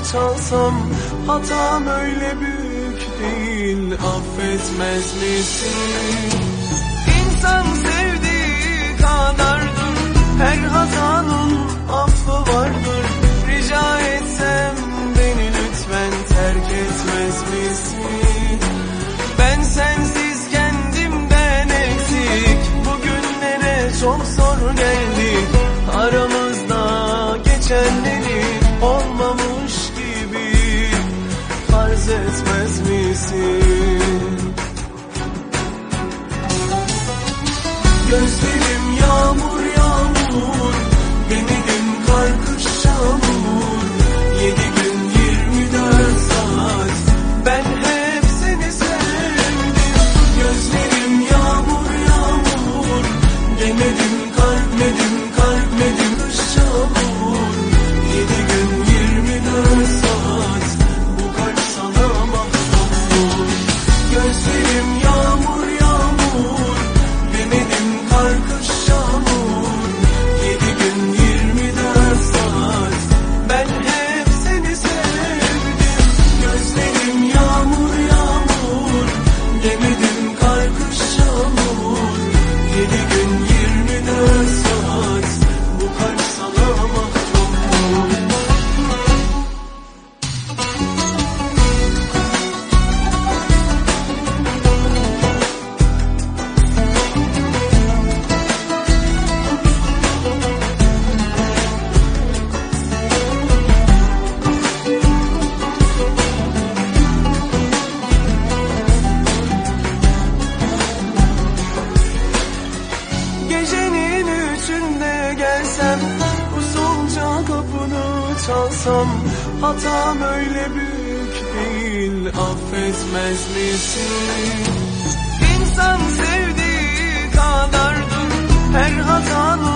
çalsam, hatam öyle büyük değil, affetmez misin? İnsan sevdiği kadardır, her hatanın affı vardır. Rica etsem beni lütfen terk etmez misin? Ben sensiz kendimden eksik, bugünlere çok zor geldik. Aramızda geçenleri olmamış gibi farz etmez misin? Gözlerim yağmur yağmur, denedim kar kış yağmur. 7 gün 24 saat ben hep seni sevdim. Gözlerim yağmur yağmur, denedim kalmedim kış yağmur. 7 gün 24 saat bu kalp sana mahvolur. Gözlerim yağmur yağmur, denedim kar kış yağmur. 7 gün 24 saat ben hep seni sevdim. Gözlerim yağmur yağmur, denedim kar kış yağmur. 7 gün 24 saat bu kalp sana mahvolur. Gecenin üçünde gelsem, usulca kapını çalsam, hatam öyle büyük değil, affetmez misin? İnsan sevdiği kadardır, her hatanın